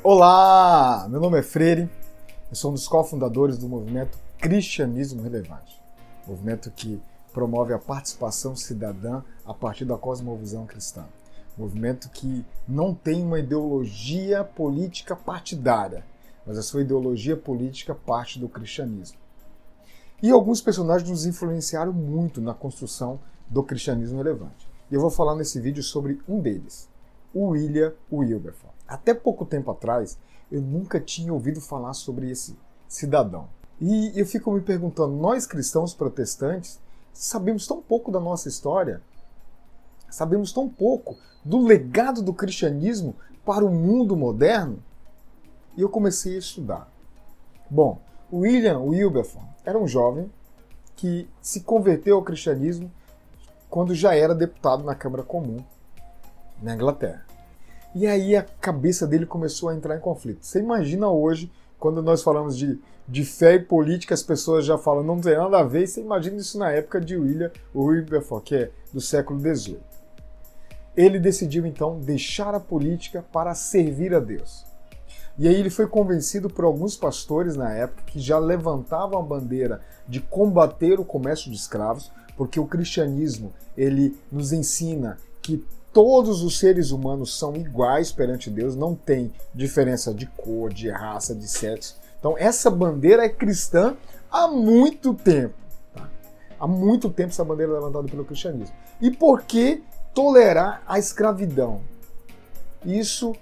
Olá, meu nome é Freire, eu sou um dos cofundadores do movimento Cristianismo Relevante, movimento que promove a participação cidadã a partir da cosmovisão cristã, movimento que não tem uma ideologia política partidária, mas a sua ideologia política parte do cristianismo. E alguns personagens nos influenciaram muito na construção do cristianismo relevante. E eu vou falar nesse vídeo sobre um deles, o William Wilberforce. Até pouco tempo atrás, eu nunca tinha ouvido falar sobre esse cidadão. E eu fico me perguntando, nós cristãos protestantes sabemos tão pouco da nossa história, sabemos tão pouco do legado do cristianismo para o mundo moderno? E eu comecei a estudar. Bom, o William Wilberforce era um jovem que se converteu ao cristianismo quando já era deputado na Câmara Comum, na Inglaterra. E aí a cabeça dele começou a entrar em conflito. Você imagina hoje, quando nós falamos de fé e política, as pessoas já falam, não tem nada a ver, e você imagina isso na época de William Wilberforce, que é do século XVIII. Ele decidiu então deixar a política para servir a Deus. E aí ele foi convencido por alguns pastores na época que já levantavam a bandeira de combater o comércio de escravos, porque o cristianismo ele nos ensina que todos os seres humanos são iguais perante Deus, não tem diferença de cor, de raça, de sexo. Então essa bandeira é cristã há muito tempo. Tá? Há muito tempo essa bandeira é levantada pelo cristianismo. E por que tolerar a escravidão? Isso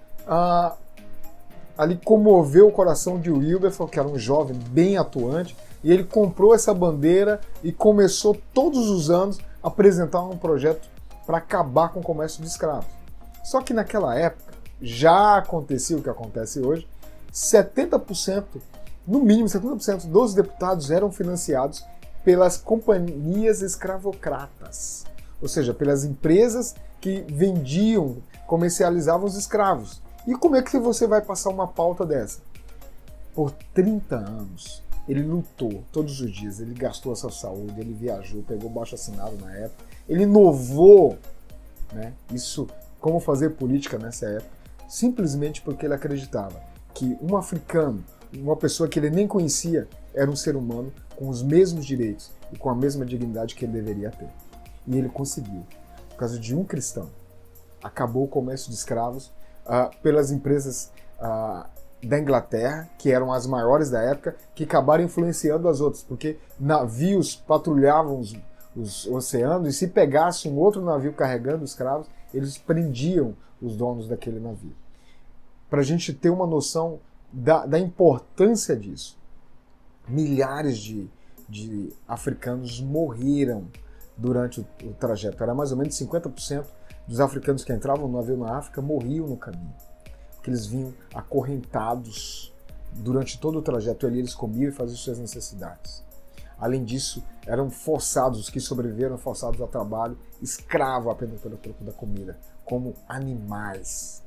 ali comoveu o coração de Wilberforce, que era um jovem bem atuante, e ele comprou essa bandeira e começou todos os anos a apresentar um projeto para acabar com o comércio de escravos. Só que naquela época, já acontecia o que acontece hoje, 70%, no mínimo 70% dos deputados eram financiados pelas companhias escravocratas, ou seja, pelas empresas que vendiam, comercializavam os escravos. E como é que você vai passar uma pauta dessa? Por 30 anos, ele lutou todos os dias, ele gastou a sua saúde, ele viajou, pegou baixo assinado na época, ele inovou, né, isso, como fazer política nessa época, simplesmente porque ele acreditava que um africano, uma pessoa que ele nem conhecia, era um ser humano com os mesmos direitos e com a mesma dignidade que ele deveria ter. E ele conseguiu. Por causa de um cristão, acabou o comércio de escravos pelas empresas da Inglaterra, que eram as maiores da época, que acabaram influenciando as outras, porque navios patrulhavam os oceanos e se pegasse um outro navio carregando escravos, eles prendiam os donos daquele navio. Para a gente ter uma noção da importância disso, milhares de africanos morreram durante o trajeto. Era mais ou menos 50% dos africanos que entravam no navio na África morriam no caminho, porque eles vinham acorrentados durante todo o trajeto, ali eles comiam e faziam suas necessidades. Além disso, eram forçados, os que sobreviveram forçados a trabalho, escravo apenas pelo troco da comida, como animais.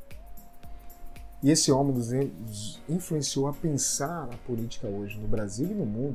E esse homem nos influenciou a pensar a política hoje, no Brasil e no mundo.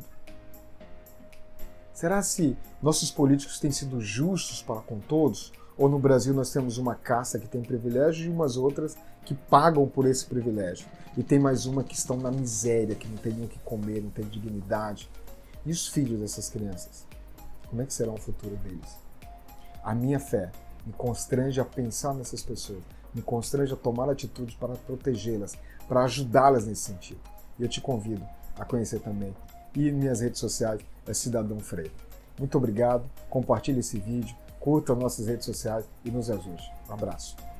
Será se nossos políticos têm sido justos para com todos? Ou no Brasil nós temos uma casta que tem privilégio e umas outras que pagam por esse privilégio? E tem mais uma que estão na miséria, que não tem nem o que comer, não tem dignidade. E os filhos dessas crianças? Como é que será o futuro deles? A minha fé me constrange a pensar nessas pessoas, me constrange a tomar atitudes para protegê-las, para ajudá-las nesse sentido. E eu te convido a conhecer também. E minhas redes sociais é Cidadão Freire. Muito obrigado, compartilhe esse vídeo, curta nossas redes sociais e nos ajude. Um abraço.